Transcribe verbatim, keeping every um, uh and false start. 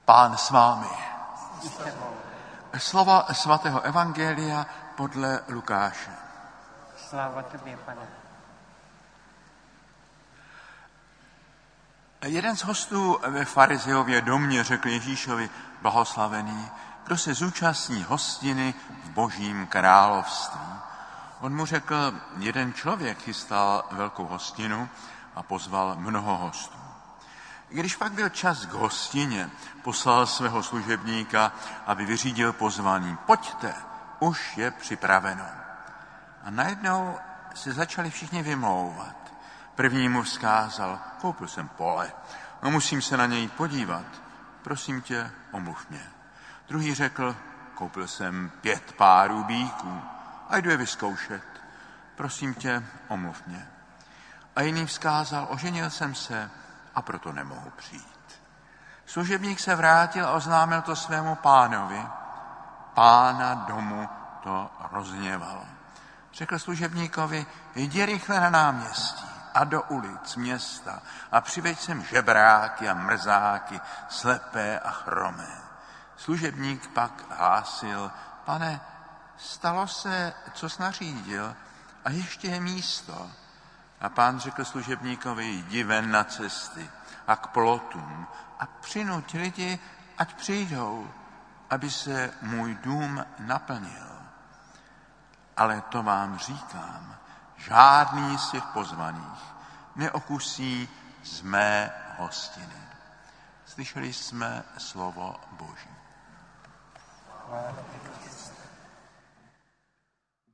Pán s vámi. Slova svatého evangelia podle Lukáše. Sláva tobě, Pane. Jeden z hostů ve farizeově domě řekl Ježíšovi: blahoslavený, kdo se zúčastní hostiny v Božím království. On mu řekl: jeden člověk chystal velkou hostinu a pozval mnoho hostů. Když pak byl čas k hostině, poslal svého služebníka, aby vyřídil pozvání: pojďte, už je připraveno. A najednou se začali všichni vymlouvat. První mu vzkázal: koupil jsem pole, no musím se na něj podívat, prosím tě, omluv mě. Druhý řekl: koupil jsem pět párů býků a jdu je vyzkoušet, prosím tě, omluv mě. A jiný vzkázal: oženil jsem se a proto nemohu přijít. Služebník se vrátil a oznámil to svému pánovi. Pána domu to rozhněvalo. Řekl služebníkovi: jdi rychle na náměstí a do ulic města a přiveď sem žebráky a mrzáky, slepé a chromé. Služebník pak hlásil: pane, stalo se, co jsi nařídil, a ještě je místo. A pán řekl služebníkovi: jdi ven na cesty a k plotům a přinuť lidi, ať přijdou, aby se můj dům naplnil. Ale to vám říkám, žádný z těch pozvaných neokusí z mé hostiny. Slyšeli jsme slovo Boží.